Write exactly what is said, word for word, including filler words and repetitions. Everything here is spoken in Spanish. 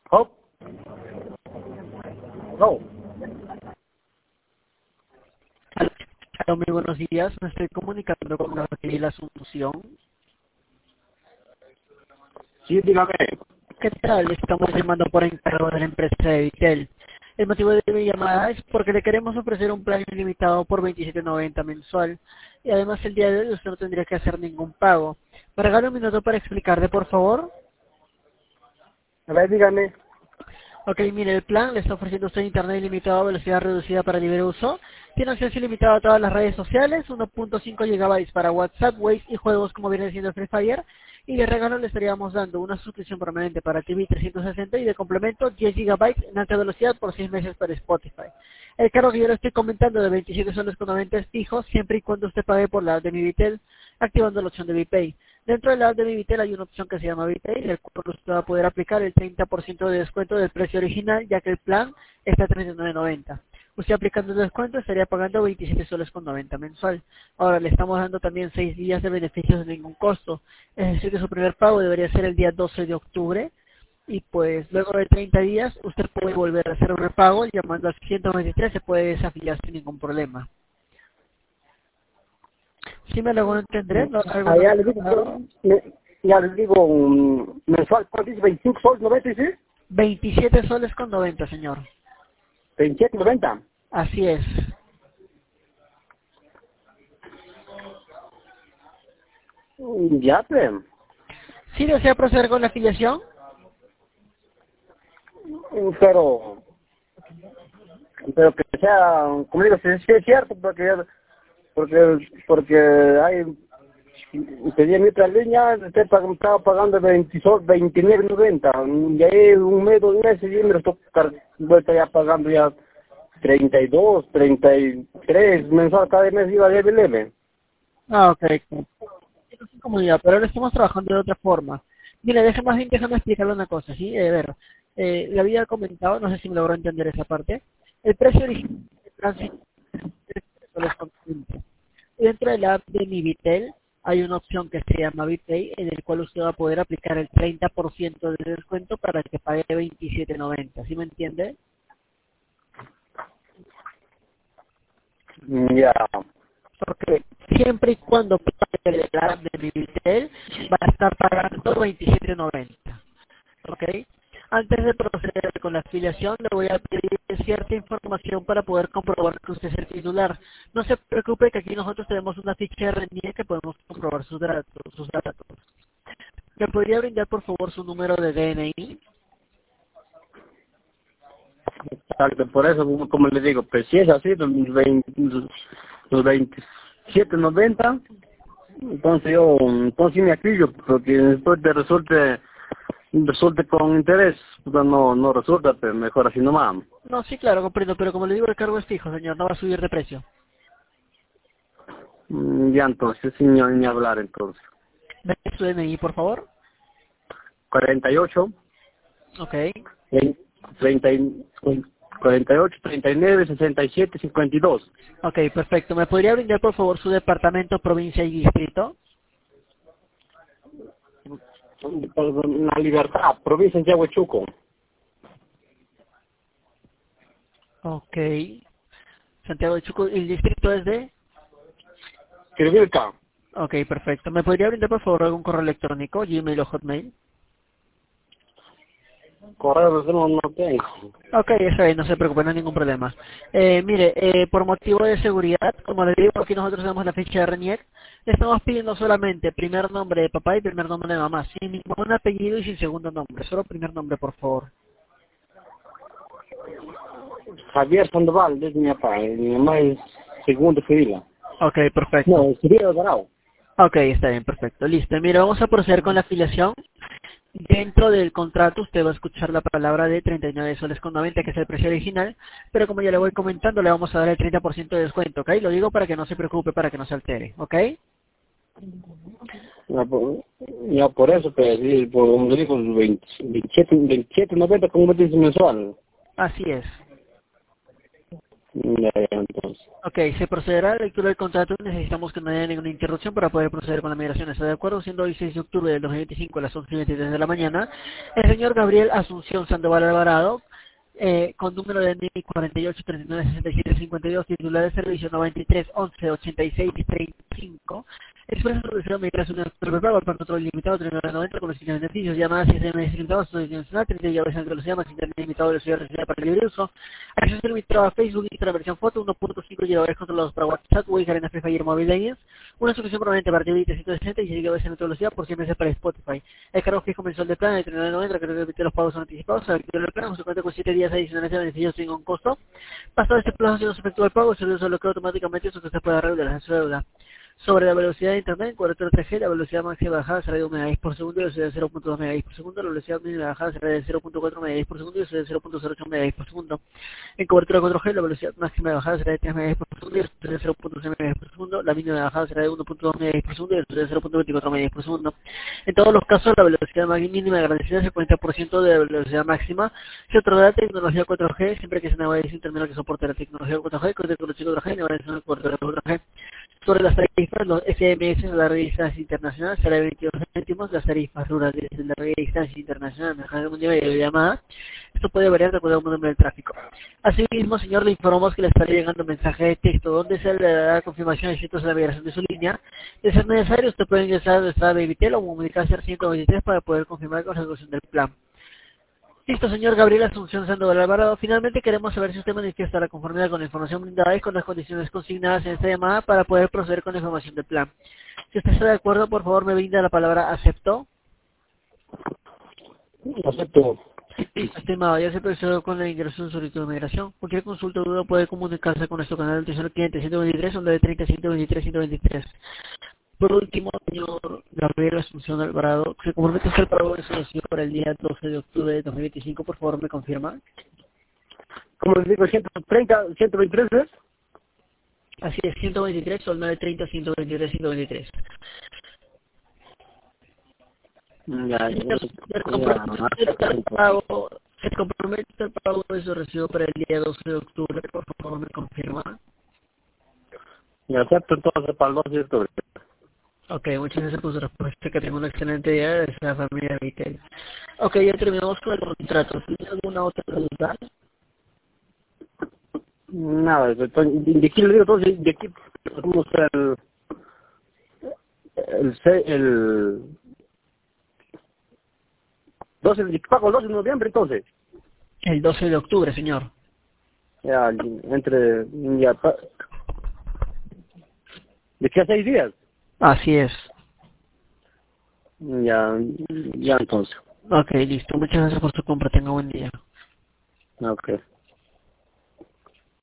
Oh, no. Hola, muy buenos días. Me estoy comunicando con Gabriel Asunción. Sí, dígame. ¿Qué tal? Estamos llamando por encargo de la empresa de Vitel. El motivo de mi llamada es porque le queremos ofrecer un plan ilimitado por veintisiete noventa mensual. Y además el día de hoy usted no tendría que hacer ningún pago. ¿Me regala un minuto para explicarle, por favor? A ver, dígame. Ok, mire, el plan le está ofreciendo usted internet ilimitado a velocidad reducida para libre uso. Tiene acceso ilimitado a todas las redes sociales, uno punto cinco gigabytes para WhatsApp, Waze y juegos como viene siendo Free Fire. Y de regalo le estaríamos dando una suscripción permanente para T V trescientos sesenta y de complemento diez gigabytes en alta velocidad por seis meses para Spotify. El cargo que yo le estoy comentando de veintisiete soles con noventa es fijo, siempre y cuando usted pague por la app de Mi Vitel, activando la opción de VPay. Dentro de la app de Mi Vitel hay una opción que se llama VPay, en el cual usted va a poder aplicar el treinta por ciento de descuento del precio original, ya que el plan está a treinta y nueve noventa. Usted aplicando el descuento estaría pagando veintisiete soles con noventa mensual. Ahora le estamos dando también seis días de beneficios sin ningún costo. Es decir, que su primer pago debería ser el día doce de octubre. Y pues luego de treinta días usted puede volver a hacer un repago llamando al ciento veintitrés, se puede desafiliar sin ningún problema. ¿Sí me lo entender? ¿No? ¿Algo Ah, no ya está le digo, claro? me- ya les digo, um, mensual, ¿cuánto dice? veinticinco soles, noventa, dice. veintisiete soles con noventa, señor. veintisiete, noventa. Así es. Mm, Ya, pues. ¿Sí desea proceder con la afiliación? Mm, Pero, pero que sea, como digo, si si es cierto, porque, porque, porque hay, pedí mi otra línea, usted pag- estaba pagando veintiocho, veintinueve noventa. Y ahí un mes, dos meses, y me lo estoy car- vuelta ya pagando ya treinta y dos, treinta y tres mensual cada mes iba leve, leve. Ah, ok. Sin comodidad, pero ahora estamos trabajando de otra forma. Mira, déjame más bien, déjame explicarle una cosa, ¿sí? Eh, a ver, eh, le había comentado, no sé si me logró entender esa parte. El precio original del tránsito es con veinte. Dentro de la app de Mi Vitel hay una opción que se llama VPay, en el cual usted va a poder aplicar el treinta por ciento de descuento para que pague veintisiete noventa. ¿Sí me entiende? Ya. Porque siempre y cuando pague la app de Mi Vitel va a estar pagando veintisiete noventa. ¿Ok? Antes de proceder con la afiliación, le voy a pedir cierta información para poder comprobar que usted es el titular. No se preocupe que aquí nosotros tenemos una ficha de R N I E que podemos comprobar sus datos. Sus datos. ¿Me podría brindar, por favor, su número de D N I? Exacto, por eso, como, como le digo, pues si es así, los, veinte, los veintisiete noventa, entonces yo, entonces sí me aquillo, porque después de resulte, resulte con interés, pues no, no resulta, pero mejor así nomás. No, sí, claro, comprendo, pero como le digo, el cargo es fijo, señor, no va a subir de precio. Mm, Ya entonces, sin ni, ni hablar entonces. ¿Me da su D N I, por favor? cuarenta y ocho, Ok. treinta, cuarenta y ocho, treinta y nueve, sesenta y siete, cincuenta y dos. Ok, perfecto. ¿Me podría brindar, por favor, su departamento, provincia y distrito? La Libertad, provincia de Huechuco. Ok. Santiago de Chuco, ¿el distrito es de? Kirvilca. Ok, perfecto. ¿Me podría brindar, por favor, algún correo electrónico, Gmail o Hotmail? Correo de no, no tengo. Ok, eso ahí, no se preocupe, no hay ningún problema. Eh, mire, eh, por motivo de seguridad, como le digo, aquí nosotros tenemos la ficha de R N I E C, le estamos pidiendo solamente primer nombre de papá y primer nombre de mamá, sin ningún apellido y sin segundo nombre, solo primer nombre, por favor. Javier Sandoval, es mi papá, y mi mamá es segundo fila. Ok, perfecto. No, sería Alvarado. Ok, está bien, perfecto. Listo. Mira, vamos a proceder con la afiliación. Dentro del contrato usted va a escuchar la palabra de treinta y nueve soles con noventa, que es el precio original, pero como ya le voy comentando, le vamos a dar el treinta por ciento de descuento, ¿ok? Lo digo para que no se preocupe, para que no se altere, ¿ok? Ya por, ya por eso, pues, sí, por, como le digo, veintisiete, veintisiete noventa como me dice mensual. Así es. Ya, ya, entonces. Ok, se procederá a la lectura del contrato. Necesitamos que no haya ninguna interrupción para poder proceder con la migración. ¿Está de acuerdo? Siendo hoy seis de octubre del dos mil veinticinco a las once y veintitrés de la mañana, el señor Gabriel Asunción Sandoval Alvarado, eh, con número de N I cuarenta y ocho, treinta y nueve, sesenta y siete, cincuenta y dos, titular de servicio noventa y tres, once, ochenta y seis, treinta y cinco, expresa su deseo de migrar su prepago para control ilimitado, treinta y nueve noventa, con los siguientes beneficios: llamadas y S M S ilimitados, solución nacional, treinta gigabytes de velocidad, máximo internet ilimitado, velocidad residencial para libre uso, acceso ilimitado a Facebook y la versión foto, uno punto cinco gigabytes controlados para WhatsApp, Wave, Arena, Free Fire, Mobile Legends, una suscripción permanente para T V trescientos sesenta y seis gigabytes de velocidad por cien meses para Spotify. El cargo fijo mensual de plan de treinta y nueve noventa, que repite los pagos son anticipados, al el plan se cuenta con siete días adicionales de beneficios sin un costo. Pasado este plazo, si no se efectúa el pago, el servicio se bloquea automáticamente, eso que se puede arreglar su deuda. Sobre la velocidad de internet, en cobertura tres G, la velocidad máxima bajada será de un megabits por segundo y la velocidad de cero punto dos megabits por segundo, la velocidad mínima bajada será de cero punto cuatro megabits por segundo y la velocidad de cero punto cero ocho megabits por segundo. En cobertura cuatro G, la velocidad máxima de bajada será de tres megabits por segundo y la velocidad de cero punto seis megabits por segundo, la mínima de bajada será de uno punto dos megabits por segundo y la velocidad de cero punto veinticuatro megabits por segundo. En todos los casos, la velocidad mínima garantizada es el cuarenta por ciento de la velocidad máxima. Se otorgará tecnología cuatro G siempre que sea una base intermedia que soporte la tecnología cuatro G, con tecnología cuatro G y la versión cobertura cuatro G. Sobre las tarifas, los S M S de la red de distancia internacional será de veintidós céntimos, las tarifas rurales de la red de distancia internacional, mensajes de de llamada. Esto puede variar de acuerdo al volumen del tráfico. Asimismo, señor, le informamos que le estará llegando un mensaje de texto donde se le dará confirmación de cientos de la migración de su línea. De ser necesario, usted puede ingresar a nuestra Babytel o comunicarse al ciento veintitrés para poder confirmar con la ejecución del plan. Listo, señor Gabriel Asunción Sandoval Alvarado. Finalmente queremos saber si usted manifiesta la conformidad con la información brindada y con las condiciones consignadas en esta llamada para poder proceder con la información del plan. Si usted está de acuerdo, por favor me brinda la palabra acepto. Acepto. Estimado, ya se procedió con la ingreso de solicitud de migración. Cualquier consulta o duda puede comunicarse con nuestro canal de atención al cliente ciento veintitrés, donde de treinta, ciento veintitrés, ciento veintitrés. Por último, señor Gabriel Asunción Alvarado, se compromete a hacer pago de solicitud para el día doce de octubre de dos mil veinticinco, por favor me confirma. ¿Cómo les digo? ciento treinta, ciento veintitrés, ¿ves? Así es, ciento veintitrés, sol nueve treinta, ciento veintitrés, ciento veintitrés. Ya, ya, Se compromete al pago, se compromete al pago de su recibo para el día doce de octubre, por favor me confirma. ya acepto entonces para el doce de octubre. Ok, muchas gracias por su respuesta, que tenga un excelente día de esa familia Vitel. Ok, ya terminamos con el contrato. ¿Tiene alguna otra duda? Nada, de de aquí le digo todo, de aquí hacemos el, el, se- el doce, de- pago el doce de noviembre entonces. El doce de octubre, señor. Ya, entre, ya, pa- de aquí a seis días. Así es. Ya, ya entonces. Ok, listo. Muchas gracias por su compra. Tenga buen día. Ok.